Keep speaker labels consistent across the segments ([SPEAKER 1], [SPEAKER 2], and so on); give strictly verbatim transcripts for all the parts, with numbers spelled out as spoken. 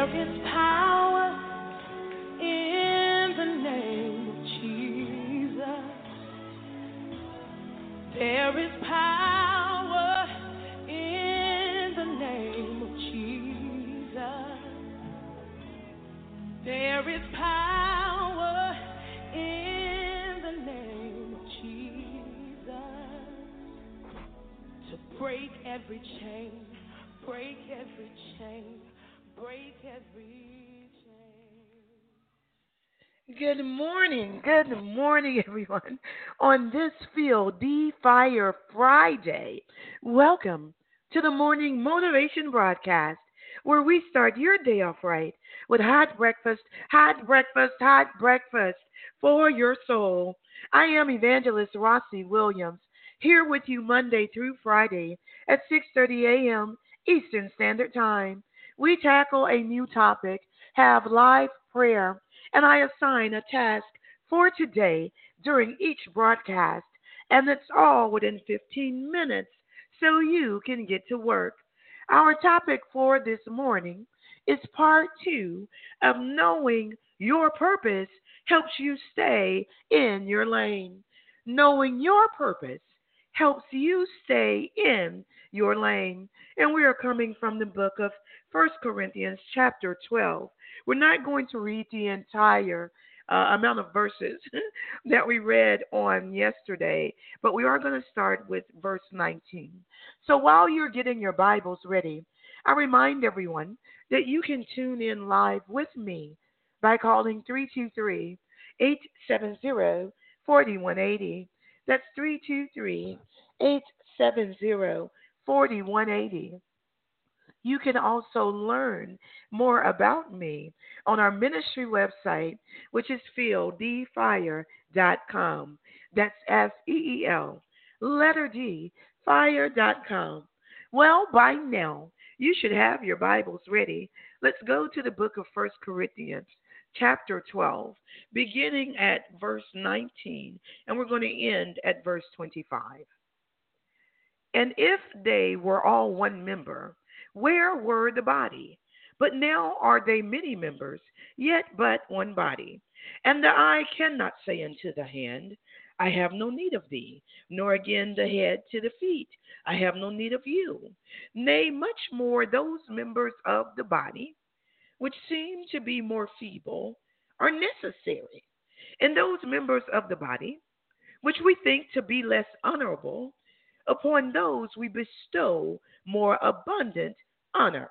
[SPEAKER 1] is power in the name of Jesus. There is power in the name of Jesus. There is power in the name of Jesus to break every chain, break every chain, break every chain.
[SPEAKER 2] Good morning, good morning, everyone. On this Field D Fire Friday, welcome to the morning motivation broadcast, where we start your day off right with hot breakfast, hot breakfast, hot breakfast for your soul. I am Evangelist Rossi Williams, here with you Monday through Friday at six thirty a.m. Eastern Standard Time. We tackle a new topic, have live prayer, and I assign a task for today during each broadcast, and it's all within fifteen minutes so you can get to work. Our topic for this morning is part two of knowing your purpose helps you stay in your lane. Knowing your purpose helps you stay in your lane. And we are coming from the book of First Corinthians chapter twelve. We're not going to read the entire uh, amount of verses that we read on yesterday, but we are going to start with verse nineteen. So while you're getting your Bibles ready, I remind everyone that you can tune in live with me by calling three two three, eight seven zero, four one eight zero. That's three two three, eight seven zero, four one eight zero. You can also learn more about me on our ministry website, which is field d fire dot com. That's F E E L, letter D, fire dot com. Well, by now, you should have your Bibles ready. Let's go to the book of First Corinthians, chapter twelve, beginning at verse nineteen, and we're going to end at verse twenty-five. And if they were all one member, where were the body? But now are they many members, yet but one body. And the eye cannot say unto the hand, I have no need of thee, nor again the head to the feet, I have no need of you. Nay, much more those members of the body, which seem to be more feeble, are necessary. And those members of the body, which we think to be less honorable, upon those we bestow more abundant honor.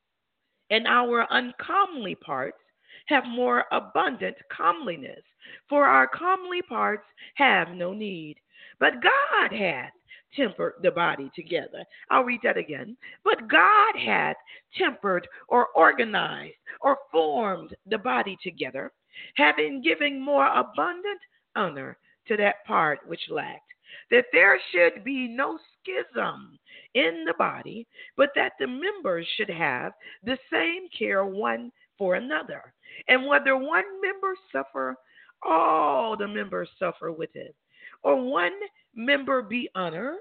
[SPEAKER 2] And our uncomely parts have more abundant comeliness, for our comely parts have no need. But God hath tempered the body together. I'll read that again. But God hath tempered or organized or formed the body together, having given more abundant honor to that part which lacked, that there should be no schism in the body, but that the members should have the same care one for another. And whether one member suffer, all the members suffer with it. Or one member be honored,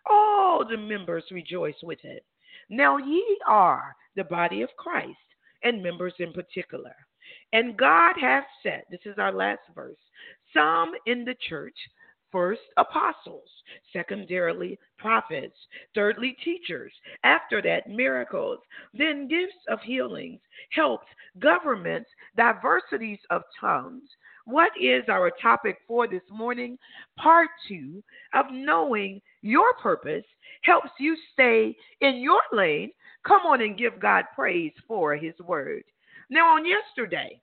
[SPEAKER 2] all the members rejoice with it. Now ye are the body of Christ, and members in particular. And God hath set, this is our last verse, some in the church, first apostles, secondarily prophets, thirdly teachers, after that miracles, then gifts of healings, helps, governments, diversities of tongues. What is our topic for this morning? Part two of knowing your purpose helps you stay in your lane. Come on and give God praise for his word. Now, on yesterday,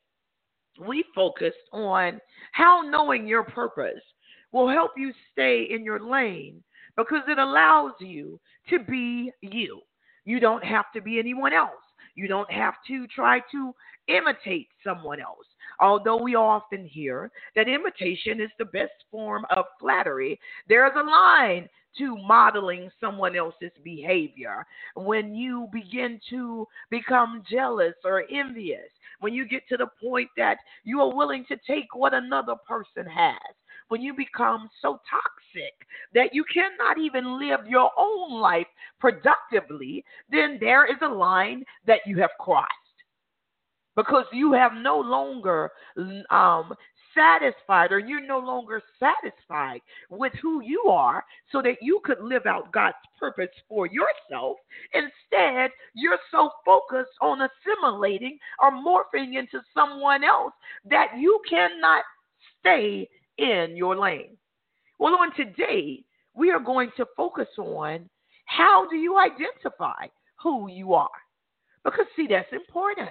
[SPEAKER 2] we focused on how knowing your purpose will help you stay in your lane because it allows you to be you. You don't have to be anyone else. You don't have to try to imitate someone else. Although we often hear that imitation is the best form of flattery, there's a line to modeling someone else's behavior. When you begin to become jealous or envious, when you get to the point that you are willing to take what another person has, when you become so toxic that you cannot even live your own life productively, then there is a line that you have crossed. because you have no longer um, satisfied, or you're no longer satisfied with who you are, so that you could live out God's purpose for yourself. Instead, you're so focused on assimilating or morphing into someone else that you cannot stay in your lane. Well, on today, we are going to focus on how do you identify who you are? Because, see, that's important.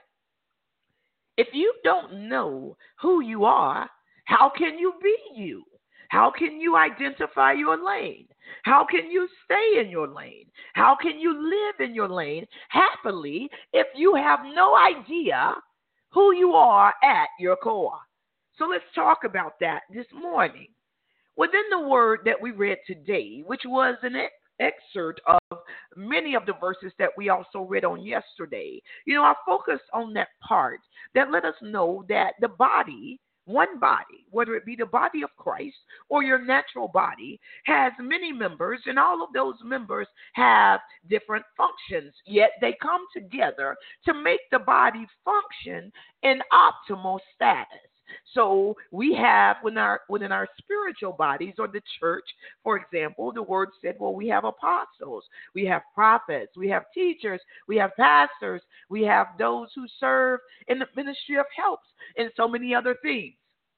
[SPEAKER 2] If you don't know who you are, how can you be you? How can you identify your lane? How can you stay in your lane? How can you live in your lane happily if you have no idea who you are at your core? So let's talk about that this morning. Within the word that we read today, which was an ex- excerpt of many of the verses that we also read on yesterday, you know, I focused on that part that let us know that the body, one body, whether it be the body of Christ or your natural body, has many members, and all of those members have different functions, yet they come together to make the body function in optimal status. So we have within our within our spiritual bodies, or the church, for example, the word said, well, we have apostles, we have prophets, we have teachers, we have pastors, we have those who serve in the ministry of helps, and so many other things.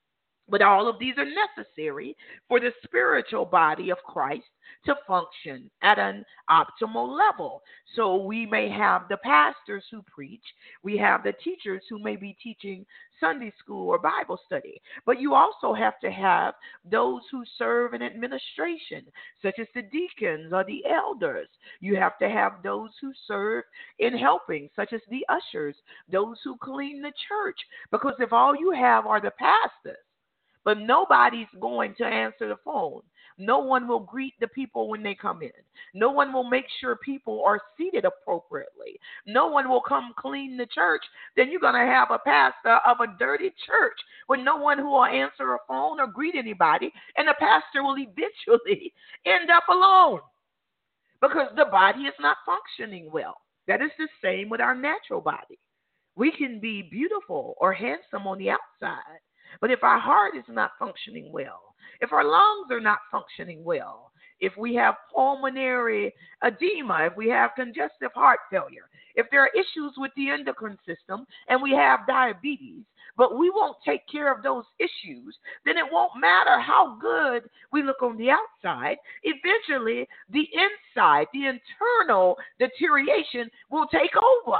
[SPEAKER 2] But all of these are necessary for the spiritual body of Christ to function at an optimal level. So we may have the pastors who preach, we have the teachers who may be teaching Sunday school or Bible study, but you also have to have those who serve in administration, such as the deacons or the elders. You have to have those who serve in helping, such as the ushers, those who clean the church, because if all you have are the pastors, but nobody's going to answer the phone. No one will greet the people when they come in. No one will make sure people are seated appropriately. No one will come clean the church. Then you're going to have a pastor of a dirty church with no one who will answer a phone or greet anybody, and the pastor will eventually end up alone because the body is not functioning well. That is the same with our natural body. We can be beautiful or handsome on the outside, but if our heart is not functioning well, if our lungs are not functioning well, if we have pulmonary edema, if we have congestive heart failure, if there are issues with the endocrine system and we have diabetes, but we won't take care of those issues, then it won't matter how good we look on the outside. Eventually, the inside, the internal deterioration will take over.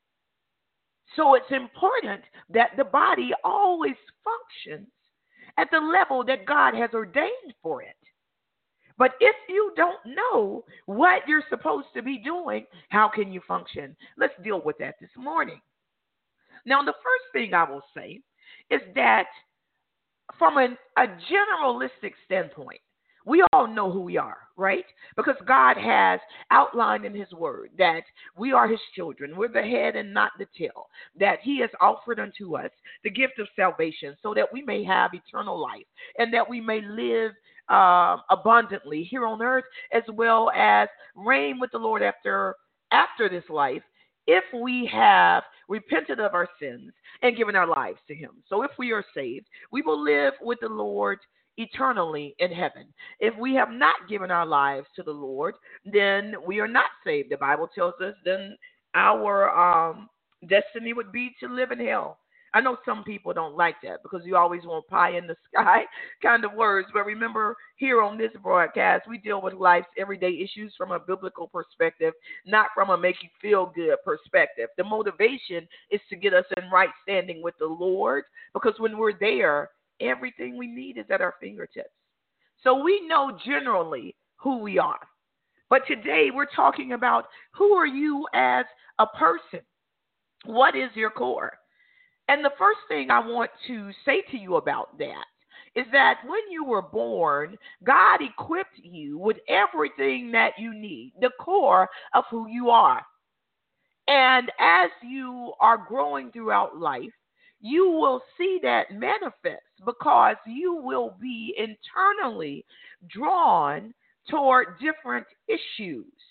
[SPEAKER 2] So it's important that the body always functions at the level that God has ordained for it. But if you don't know what you're supposed to be doing, how can you function? Let's deal with that this morning. Now, the first thing I will say is that from an, a generalistic standpoint, we all know who we are, right? Because God has outlined in his word that we are his children. We're the head and not the tail. That he has offered unto us the gift of salvation so that we may have eternal life and that we may live uh, abundantly here on earth, as well as reign with the Lord after after this life, if we have repented of our sins and given our lives to him. So if we are saved, we will live with the Lord eternally in heaven. If we have not given our lives to the Lord, then we are not saved. The Bible tells us then our um, destiny would be to live in hell. I know some people don't like that because you always want pie in the sky kind of words, but remember, here on this broadcast, we deal with life's everyday issues from a biblical perspective, not from a make you feel good perspective. The motivation is to get us in right standing with the Lord, because when we're there, everything we need is at our fingertips. So we know generally who we are. But today we're talking about who are you as a person? What is your core? And the first thing I want to say to you about that is that when you were born, God equipped you with everything that you need, the core of who you are. And as you are growing throughout life, you will see that manifest because you will be internally drawn toward different issues.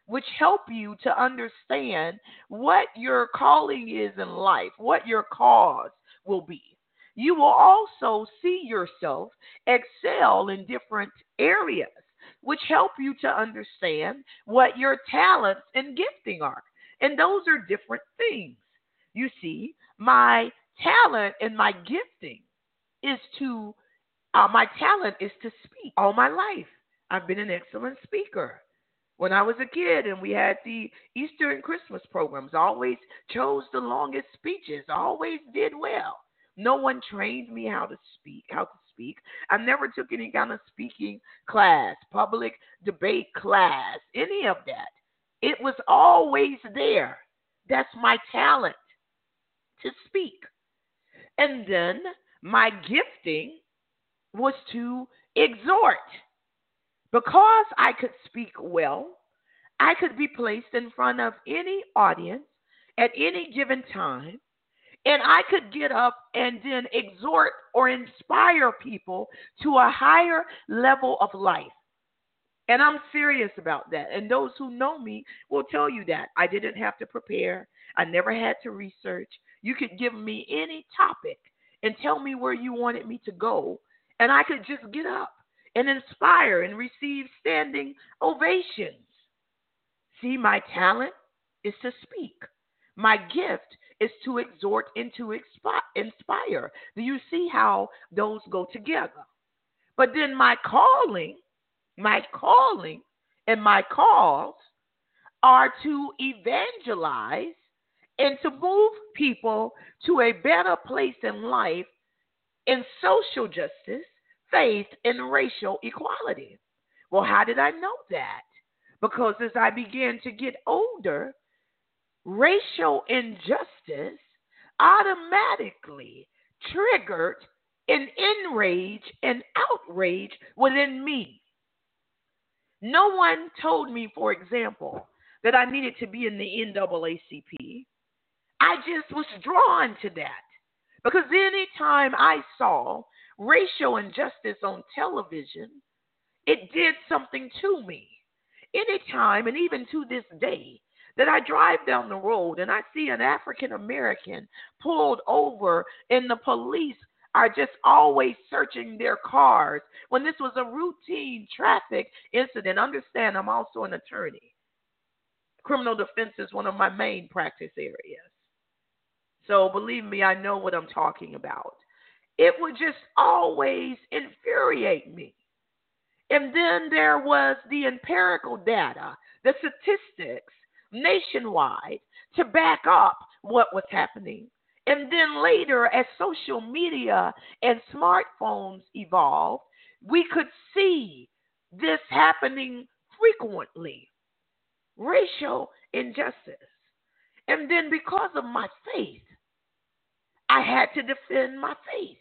[SPEAKER 2] which help you to understand what your calling is in life, what your cause will be. You will also see yourself excel in different areas, which help you to understand what your talents and gifting are. And those are different things. You see, my talent and my gifting is to, uh, my talent is to speak all my life. I've been an excellent speaker. When I was a kid and we had the Easter and Christmas programs, I always chose the longest speeches. I always did well. No one trained me how to speak, how to speak. I never took any kind of speaking class, public debate class, any of that. It was always there. That's my talent, to speak. And then my gifting was to exhort. Because I could speak well, I could be placed in front of any audience at any given time, and I could get up and then exhort or inspire people to a higher level of life. And I'm serious about that. And those who know me will tell you that. I didn't have to prepare. I never had to research. You could give me any topic and tell me where you wanted me to go, and I could just get up and inspire and receive standing ovations. See, my talent is to speak. My gift is to exhort and to inspire. Do you see how those go together? But then my calling, my calling and my cause are to evangelize and to move people to a better place in life in social justice, faith, and racial equality. Well, how did I know that? Because as I began to get older, racial injustice automatically triggered an enrage and outrage within me. No one told me, for example, that I needed to be in the N double A C P. I just was drawn to that because any time I saw racial injustice on television, it did something to me. Anytime, and even to this day, that I drive down the road and I see an African American pulled over and the police are just always searching their cars when this was a routine traffic incident. Understand, I'm also an attorney. Criminal defense is one of my main practice areas. So believe me, I know what I'm talking about. It would just always infuriate me. And then there was the empirical data, the statistics nationwide to back up what was happening. And then later, as social media and smartphones evolved, we could see this happening frequently. Racial injustice. And then because of my faith, I had to defend my faith.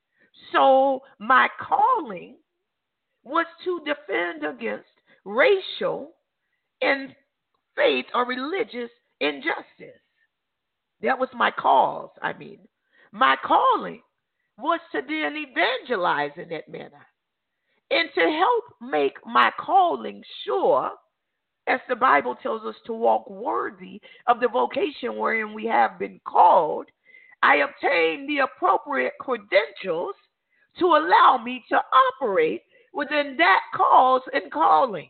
[SPEAKER 2] So my calling was to defend against racial and faith or religious injustice. That was my cause, I mean. My calling was to then evangelize in that manner. And to help make my calling sure, as the Bible tells us to walk worthy of the vocation wherein we have been called, I obtained the appropriate credentials to allow me to operate within that cause and calling.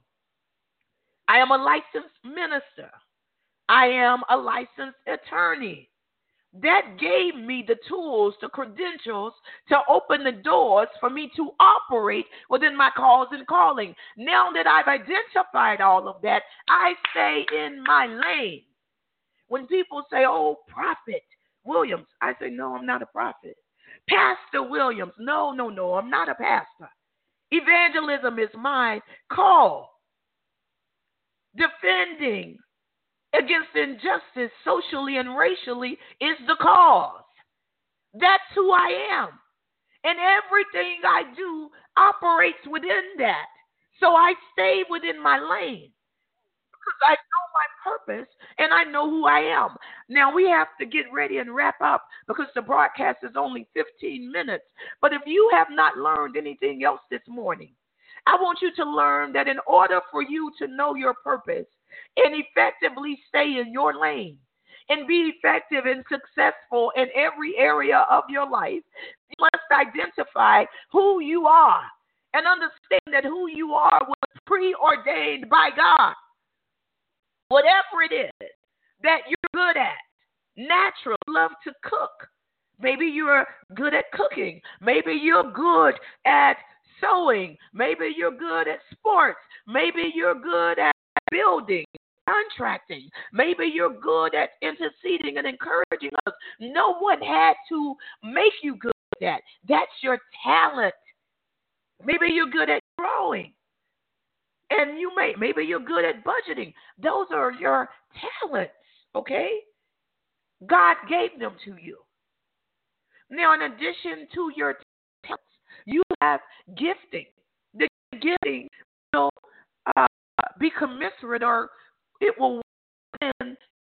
[SPEAKER 2] I am a licensed minister. I am a licensed attorney. That gave me the tools, the credentials to open the doors for me to operate within my cause and calling. Now that I've identified all of that, I stay in my lane. When people say, oh, Prophet Williams, I say, no, I'm not a prophet. Pastor Williams, no, no, no, I'm not a pastor. Evangelism is my call. Defending against injustice socially and racially is the cause. That's who I am. And everything I do operates within that. So I stay within my lane because I know my purpose and I know who I am. Now we have to get ready and wrap up because the broadcast is only fifteen minutes. But if you have not learned anything else this morning, I want you to learn that in order for you to know your purpose, and effectively stay in your lane and be effective and successful in every area of your life, you must identify who you are and understand that who you are was preordained by God. Whatever it is that you're good at, natural, love to cook. Maybe you're good at cooking. Maybe you're good at sewing. Maybe you're good at sports. Maybe you're good at building, contracting. Maybe you're good at interceding and encouraging others. No one had to make you good at that. That's your talent. Maybe you're good at drawing. And you may, maybe you're good at budgeting. Those are your talents, okay? God gave them to you. Now, in addition to your talents, you have gifting. The gifting will uh, be commensurate, or it will work in.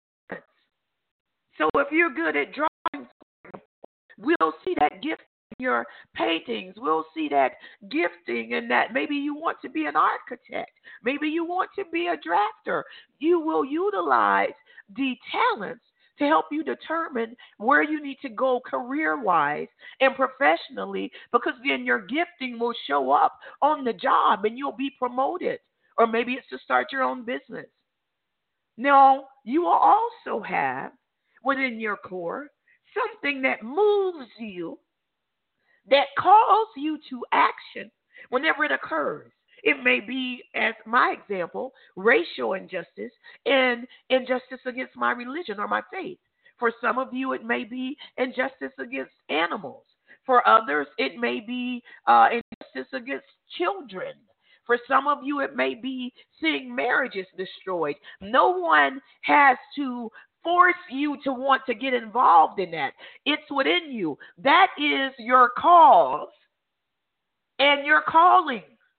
[SPEAKER 2] So if you're good at drawing, we'll see that gift in your paintings. We'll see that gifting in that. Maybe you want to be an architect. Maybe you want to be a drafter. You will utilize the talents to help you determine where you need to go career-wise and professionally, because then your gifting will show up on the job and you'll be promoted. Or maybe it's to start your own business. Now, you will also have within your core something that moves you, that calls you to action whenever it occurs. It may be, as my example, racial injustice and injustice against my religion or my faith. For some of you, it may be injustice against animals. For others, it may be uh, injustice against children. For some of you, it may be seeing marriages destroyed. No one has to force you to want to get involved in that. It's within you. That is your cause and your calling.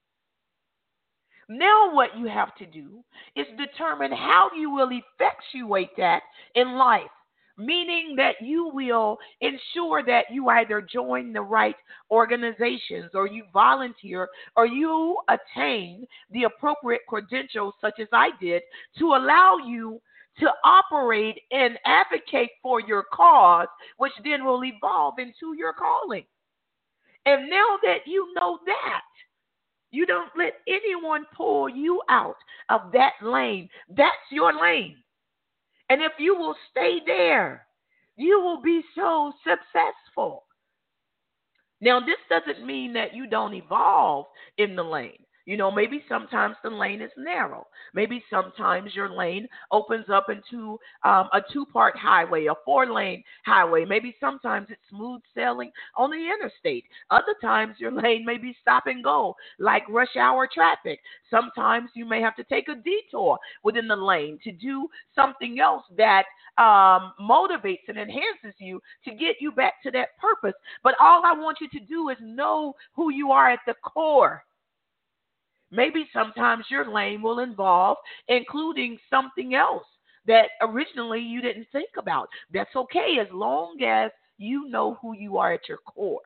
[SPEAKER 2] Now what you have to do is determine how you will effectuate that in life, meaning that you will ensure that you either join the right organizations, or you volunteer, or you attain the appropriate credentials, such as I did, to allow you to operate and advocate for your cause, which then will evolve into your calling. And now that you know that, you don't let anyone pull you out of that lane. That's your lane. And if you will stay there, you will be so successful. Now, this doesn't mean that you don't evolve in the lane. You know, maybe sometimes the lane is narrow. Maybe sometimes your lane opens up into um, a two-part highway, a four-lane highway. Maybe sometimes it's smooth sailing on the interstate. Other times your lane may be stop and go, like rush hour traffic. Sometimes you may have to take a detour within the lane to do something else that um, motivates and enhances you to get you back to that purpose. But all I want you to do is know who you are at the core. Maybe sometimes your lane will involve including something else that originally you didn't think about. That's okay, as long as you know who you are at your core.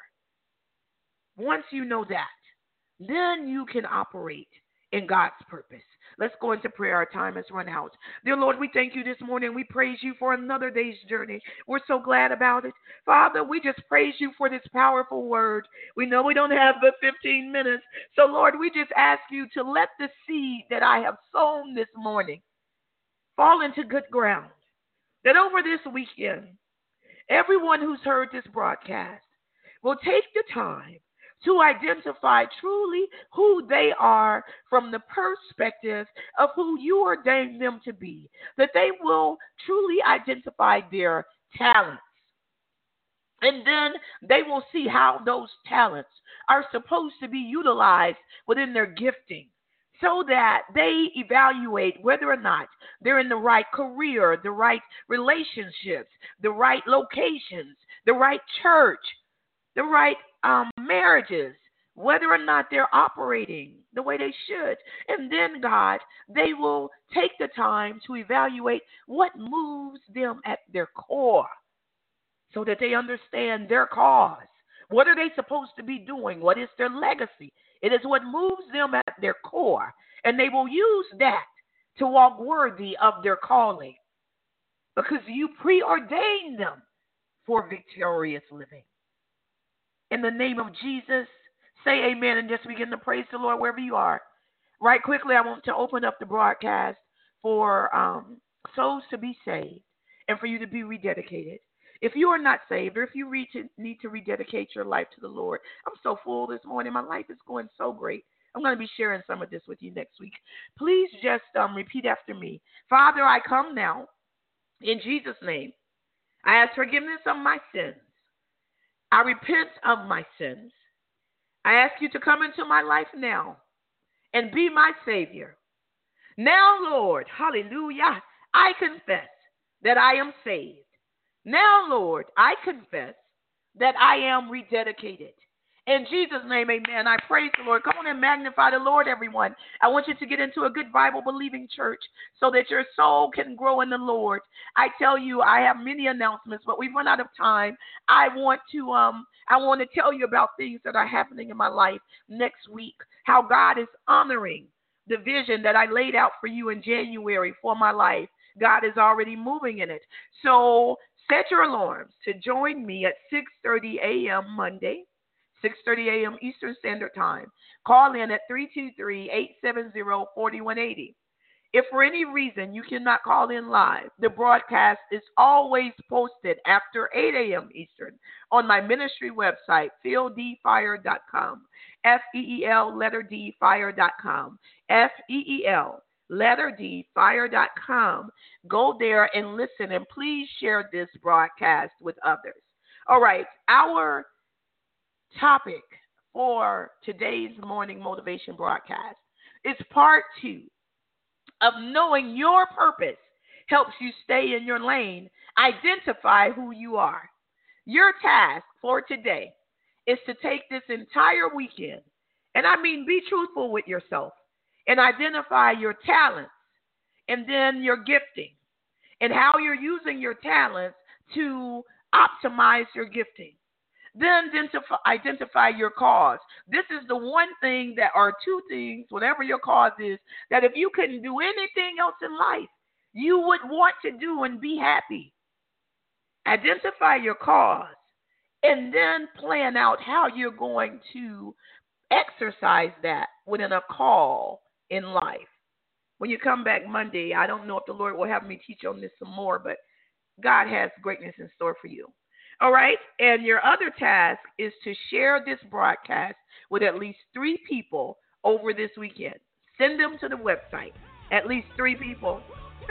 [SPEAKER 2] Once you know that, then you can operate in God's purpose. Let's go into prayer. Our time has run out. Dear Lord, we thank you this morning. We praise you for another day's journey. We're so glad about it. Father, we just praise you for this powerful word. We know we don't have but fifteen minutes. So, Lord, we just ask you to let the seed that I have sown this morning fall into good ground. That over this weekend, everyone who's heard this broadcast will take the time to identify truly who they are from the perspective of who you ordained them to be, that they will truly identify their talents. And then they will see how those talents are supposed to be utilized within their gifting, so that they evaluate whether or not they're in the right career, the right relationships, the right locations, the right church, the right um, marriages, whether or not they're operating the way they should. And then, God, they will take the time to evaluate what moves them at their core, so that they understand their cause. What are they supposed to be doing? What is their legacy? It is what moves them at their core. And they will use that to walk worthy of their calling because you preordained them for victorious living. In the name of Jesus, say amen and just begin to praise the Lord wherever you are. Right quickly, I want to open up the broadcast for um, souls to be saved and for you to be rededicated. If you are not saved or if you need to rededicate your life to the Lord, I'm so full this morning. My life is going so great. I'm going to be sharing some of this with you next week. Please just um, repeat after me. Father, I come now in Jesus' name. I ask forgiveness of my sins. I repent of my sins. I ask you to come into my life now and be my Savior. Now, Lord, hallelujah, I confess that I am saved. Now, Lord, I confess that I am rededicated. In Jesus' name, amen. I praise the Lord. Come on and magnify the Lord, everyone. I want you to get into a good Bible-believing church so that your soul can grow in the Lord. I tell you, I have many announcements, but we've run out of time. I want to um, I want to tell you about things that are happening in my life next week, how God is honoring the vision that I laid out for you in January for my life. God is already moving in it. So set your alarms to join me at six thirty a.m. Monday, six thirty a.m. Eastern Standard Time. Call in at three two three, eight seven zero, four one eight zero. If for any reason you cannot call in live, the broadcast is always posted after eight a.m. Eastern on my ministry website, feel d fire dot com, F E E L, letter D, fire dot com, F E E L, letter D, fire dot com. Go there and listen, and please share this broadcast with others. All right, our topic for today's morning motivation broadcast is part two of knowing your purpose helps you stay in your lane. Identify who you are. Your task for today is to take this entire weekend, and I mean be truthful with yourself, and identify your talents and then your gifting and how you're using your talents to optimize your gifting. Then identify, identify your cause. This is the one thing that, or two things, whatever your cause is, that if you couldn't do anything else in life, you would want to do and be happy. Identify your cause and then plan out how you're going to exercise that within a call in life. When you come back Monday, I don't know if the Lord will have me teach on this some more, but God has greatness in store for you. All right, and your other task is to share this broadcast with at least three people over this weekend. Send them to the website, at least three people.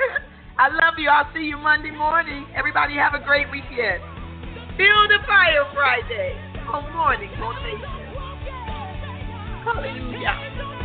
[SPEAKER 2] I love you. I'll see you Monday morning. Everybody have a great weekend. Feel the Fire Friday on Morning Motivation. Hallelujah.